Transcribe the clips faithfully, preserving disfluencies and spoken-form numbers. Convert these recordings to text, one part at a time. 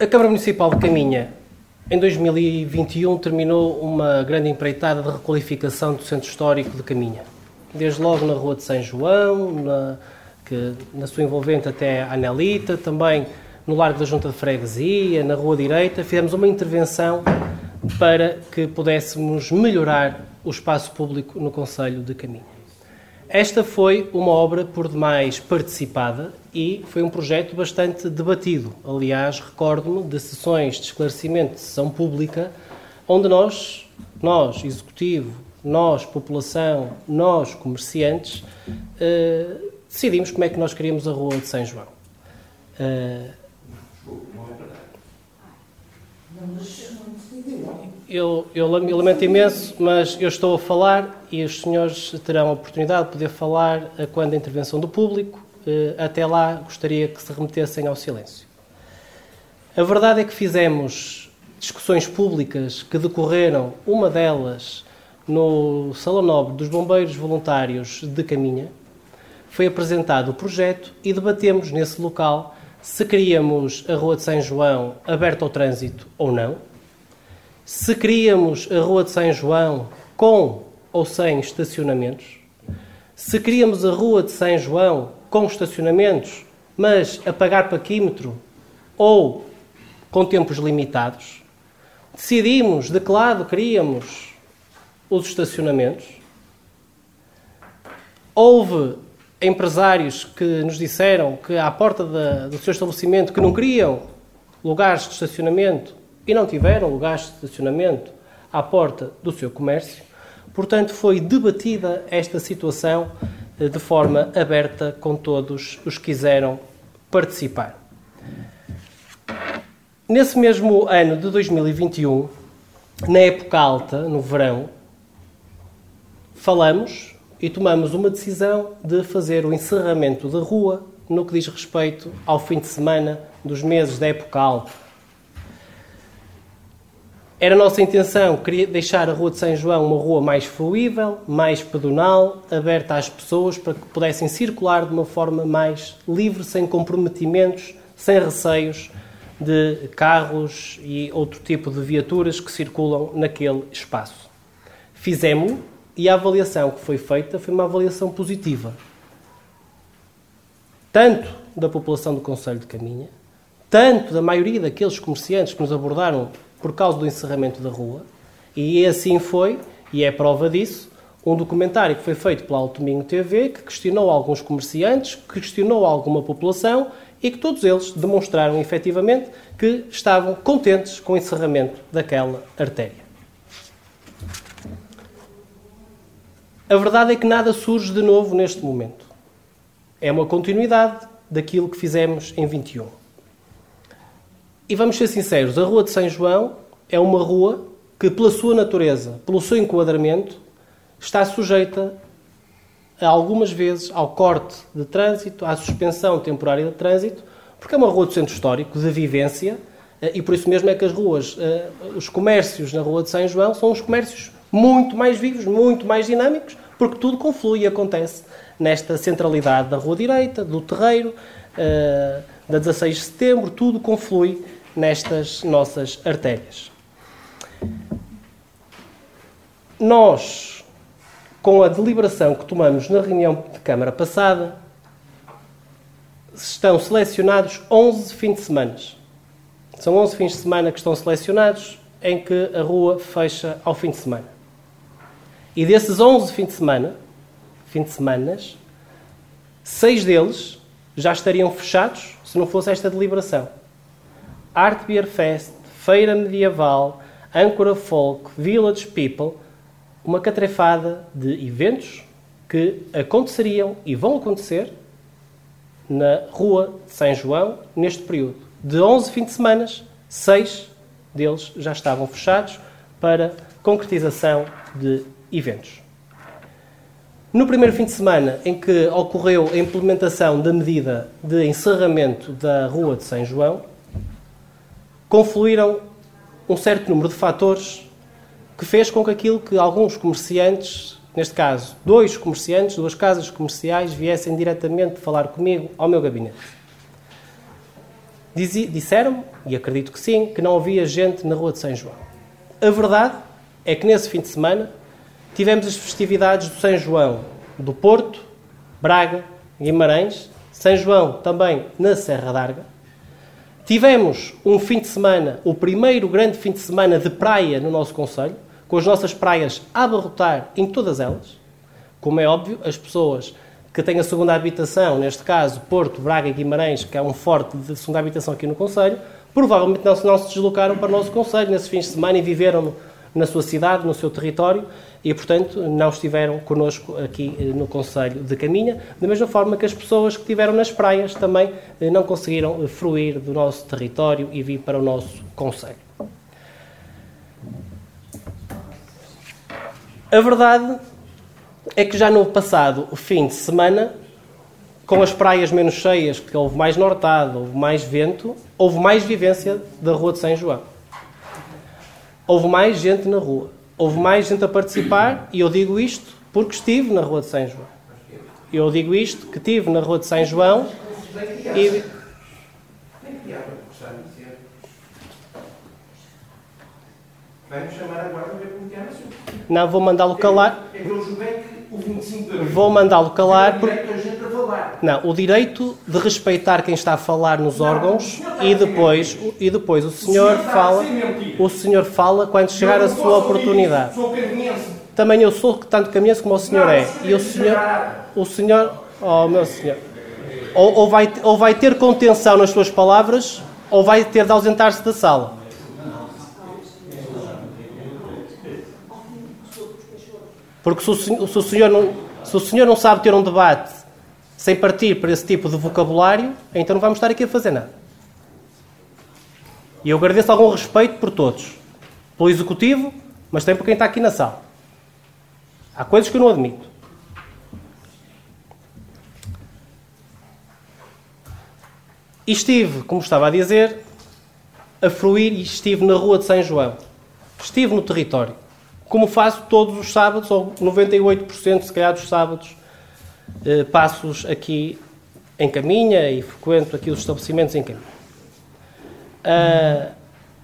A Câmara Municipal de Caminha, em dois mil e vinte e um, terminou uma grande empreitada de requalificação do Centro Histórico de Caminha. Desde logo na Rua de São João, na, que, na sua envolvente até a Anelita, também no Largo da Junta de Freguesia, na Rua Direita, fizemos uma intervenção para que pudéssemos melhorar o espaço público no Concelho de Caminha. Esta foi uma obra por demais participada e foi um projeto bastante debatido. Aliás, recordo-me de sessões de esclarecimento de sessão pública onde nós, nós, Executivo, nós, população, nós, comerciantes, eh, decidimos como é que nós queríamos a Rua de São João. Eh, Eu, eu lamento imenso, mas eu estou a falar e os senhores terão a oportunidade de poder falar quando a intervenção do público. Até lá, gostaria que se remetessem ao silêncio. A verdade é que fizemos discussões públicas que decorreram, uma delas no Salão Nobre dos Bombeiros Voluntários de Caminha. Foi apresentado o projeto e debatemos nesse local se queríamos a Rua de São João aberta ao trânsito ou não. Se queríamos a Rua de São João com ou sem estacionamentos, se queríamos a Rua de São João com estacionamentos, mas a pagar paquímetro ou com tempos limitados, decidimos de que lado queríamos os estacionamentos. Houve empresários que nos disseram que à porta da, do seu estabelecimento que não queriam lugares de estacionamento e não tiveram lugares de estacionamento à porta do seu comércio. Portanto, foi debatida esta situação de forma aberta com todos os que quiseram participar. Nesse mesmo ano de dois mil e vinte e um, na época alta, no verão, falamos e tomamos uma decisão de fazer o encerramento da rua no que diz respeito ao fim de semana dos meses da época alta. Era a nossa intenção deixar a Rua de São João uma rua mais fluível, mais pedonal, aberta às pessoas para que pudessem circular de uma forma mais livre, sem comprometimentos, sem receios de carros e outro tipo de viaturas que circulam naquele espaço. Fizemos-o e a avaliação que foi feita foi uma avaliação positiva. Tanto da população do Concelho de Caminha, tanto da maioria daqueles comerciantes que nos abordaram por causa do encerramento da rua, e assim foi, e é prova disso, um documentário que foi feito pela Alto Minho T V, que questionou alguns comerciantes, que questionou alguma população, e que todos eles demonstraram, efetivamente, que estavam contentes com o encerramento daquela artéria. A verdade é que nada surge de novo neste momento. É uma continuidade daquilo que fizemos em vinte e um. E vamos ser sinceros, a Rua de São João é uma rua que, pela sua natureza, pelo seu enquadramento, está sujeita a, algumas vezes ao corte de trânsito, à suspensão temporária de trânsito, porque é uma rua do centro histórico, de vivência, e por isso mesmo é que as ruas, os comércios na Rua de São João são os comércios muito mais vivos, muito mais dinâmicos, porque tudo conflui e acontece nesta centralidade da Rua Direita, do Terreiro, da dezasseis de setembro, tudo conflui nestas nossas artérias. Nós, com a deliberação que tomamos na reunião de Câmara passada, estão selecionados onze fins de semana. São onze fins de semana que estão selecionados em que a rua fecha ao fim de semana. E desses onze fins de semana, fim de semanas, seis deles já estariam fechados se não fosse esta deliberação. Art Beer Fest, Feira Medieval, Âncora Folk, Village People, uma catrefada de eventos que aconteceriam e vão acontecer na Rua de São João neste período. De onze fins de semana, seis deles já estavam fechados para concretização de eventos. No primeiro fim de semana em que ocorreu a implementação da medida de encerramento da Rua de São João, confluíram um certo número de fatores que fez com que aquilo que alguns comerciantes, neste caso, dois comerciantes, duas casas comerciais, viessem diretamente falar comigo ao meu gabinete. Disseram-me, e acredito que sim, que não havia gente na Rua de São João. A verdade é que nesse fim de semana tivemos as festividades do São João do Porto, Braga, Guimarães, São João também na Serra d'Arga. Tivemos um fim de semana, o primeiro grande fim de semana de praia no nosso concelho, com as nossas praias a abarrotar em todas elas. Como é óbvio, as pessoas que têm a segunda habitação, neste caso Porto, Braga e Guimarães, que é um forte de segunda habitação aqui no concelho, provavelmente não, não se deslocaram para o nosso concelho nesses fins de semana e viveram na sua cidade, no seu território, e, portanto, não estiveram connosco aqui no concelho de Caminha, da mesma forma que as pessoas que estiveram nas praias também não conseguiram fruir do nosso território e vir para o nosso concelho. A verdade é que já no passado fim de semana, com as praias menos cheias, que houve mais nortada, houve mais vento, houve mais vivência da Rua de São João. Houve mais gente na rua. Houve mais gente a participar, e eu digo isto porque estive na Rua de São João. Eu digo isto, que estive na Rua de São João e... Vai-me chamar agora para ver como que é, senhor. Não, vou mandá-lo calar. É que eu julguei que o vinte e cinco de abril... Vou mandá-lo calar porque... Tem gente a falar. Não, o direito de respeitar quem está a falar nos órgãos e depois, e depois o senhor fala, o senhor fala quando chegar a sua oportunidade. Sou caminhense. Também eu sou tanto caminhense como o senhor é. E o senhor, o senhor, oh meu senhor, ou, ou, vai, ou vai ter contenção nas suas palavras ou vai ter de ausentar-se da sala. Porque se o, se, o senhor não, se o senhor não sabe ter um debate sem partir para esse tipo de vocabulário, então não vamos estar aqui a fazer nada. E eu agradeço algum respeito por todos. Pelo Executivo, mas também por quem está aqui na sala. Há coisas que eu não admito. E estive, como estava a dizer, a fruir e estive na Rua de São João. Estive no território. Como faço todos os sábados, ou noventa e oito por cento se calhar dos sábados, eh, passos aqui em Caminha e frequento aqui os estabelecimentos em Caminha. Ah,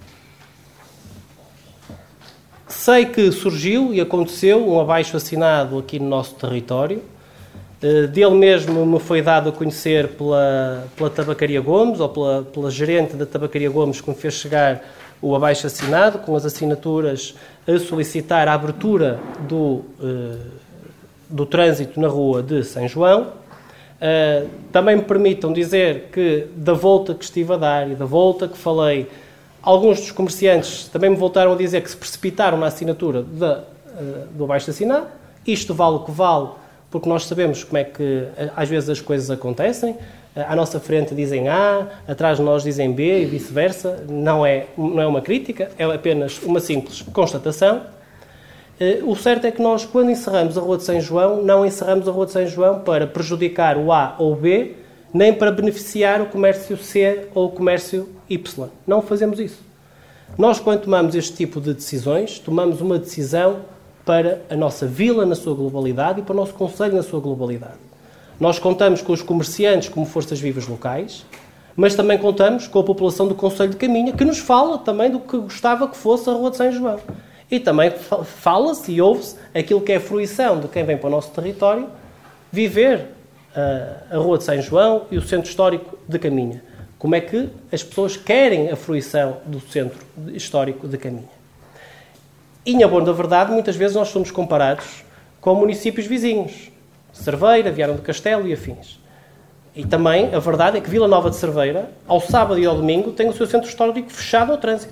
sei que surgiu e aconteceu um abaixo-assinado aqui no nosso território. Uh, dele mesmo me foi dado a conhecer pela, pela Tabacaria Gomes, ou pela, pela gerente da Tabacaria Gomes, que me fez chegar o abaixo-assinado, com as assinaturas a solicitar a abertura do, uh, do trânsito na Rua de São João. Uh, também me permitam dizer que, da volta que estive a dar e da volta que falei, alguns dos comerciantes também me voltaram a dizer que se precipitaram na assinatura da, uh, do abaixo-assinado. Isto vale o que vale, porque nós sabemos como é que às vezes as coisas acontecem. À nossa frente dizem A, atrás de nós dizem B e vice-versa. Não é, não é uma crítica, é apenas uma simples constatação. O certo é que nós, quando encerramos a Rua de São João, não encerramos a Rua de São João para prejudicar o A ou o B, nem para beneficiar o comércio C ou o comércio Y. Não fazemos isso. Nós, quando tomamos este tipo de decisões, tomamos uma decisão para a nossa vila na sua globalidade e para o nosso concelho na sua globalidade. Nós contamos com os comerciantes como forças vivas locais, mas também contamos com a população do concelho de Caminha, que nos fala também do que gostava que fosse a Rua de São João. E também fala-se e ouve-se aquilo que é a fruição de quem vem para o nosso território viver uh, a Rua de São João e o centro histórico de Caminha. Como é que as pessoas querem a fruição do centro histórico de Caminha. E, em abono da verdade, muitas vezes nós somos comparados com municípios vizinhos. Cerveira, Viana do Castelo e afins. E também, a verdade é que Vila Nova de Cerveira, ao sábado e ao domingo, tem o seu centro histórico fechado ao trânsito.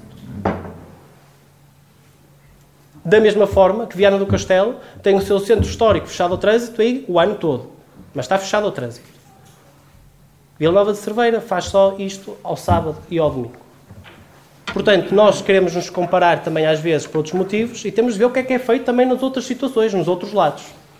Da mesma forma que Viana do Castelo tem o seu centro histórico fechado ao trânsito aí o ano todo. Mas está fechado ao trânsito. Vila Nova de Cerveira faz só isto ao sábado e ao domingo. Portanto, nós queremos nos comparar também às vezes por outros motivos e temos de ver o que é que é feito também nas outras situações, nos outros lados.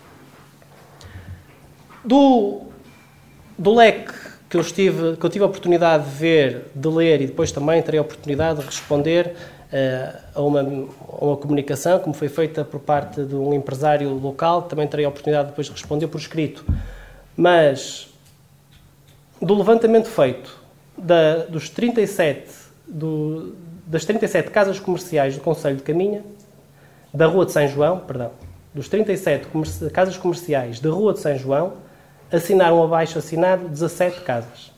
Do, do leque que eu, estive, que eu tive a oportunidade de ver, de ler e depois também terei a oportunidade de responder uh, a, uma, a uma comunicação, como foi feita por parte de um empresário local, também terei a oportunidade depois de responder por escrito. Mas, do levantamento feito da, dos trinta e sete, do, das trinta e sete casas comerciais do Concelho de Caminha, da Rua de São João, perdão, dos trinta e sete comerci- casas comerciais da Rua de São João, assinaram abaixo assinado dezassete casas.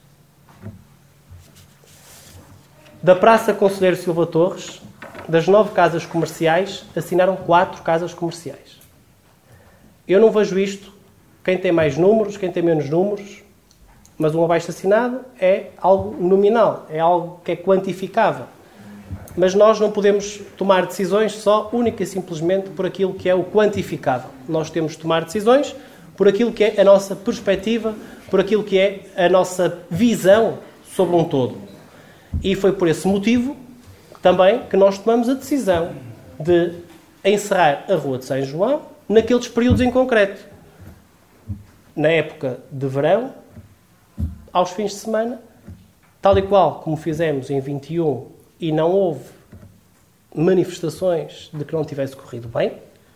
Da Praça Conselheiro Silva Torres, das nove casas comerciais, assinaram quatro casas comerciais. Eu não vejo isto, quem tem mais números, quem tem menos números, mas um abaixo-assinado é algo nominal, é algo que é quantificável. Mas nós não podemos tomar decisões só, única e simplesmente, por aquilo que é o quantificável. Nós temos de tomar decisões por aquilo que é a nossa perspectiva, por aquilo que é a nossa visão sobre um todo. E foi por esse motivo também que nós tomamos a decisão de encerrar a Rua de São João naqueles períodos em concreto. Na época de verão, aos fins de semana, tal e qual como fizemos em vinte e um e não houve manifestações de que não tivesse corrido bem,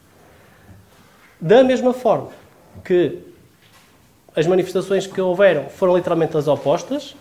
da mesma forma que as manifestações que houveram foram literalmente as opostas,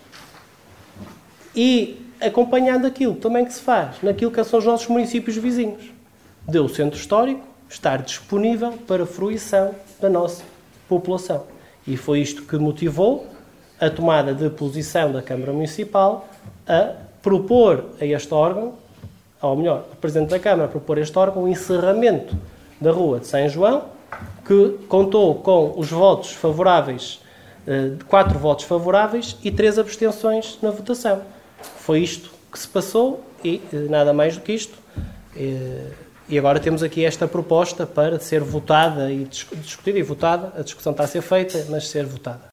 e acompanhando aquilo também que se faz naquilo que são os nossos municípios vizinhos, de o centro histórico estar disponível para a fruição da nossa população. E foi isto que motivou a tomada de posição da Câmara Municipal a propor a este órgão, ou melhor, o Presidente da Câmara a propor a este órgão o encerramento da Rua de São João, que contou com os votos favoráveis, quatro votos favoráveis e três abstenções na votação. Foi isto que se passou e nada mais do que isto. E agora temos aqui esta proposta para ser votada e discutida e votada. A discussão está a ser feita, mas ser votada.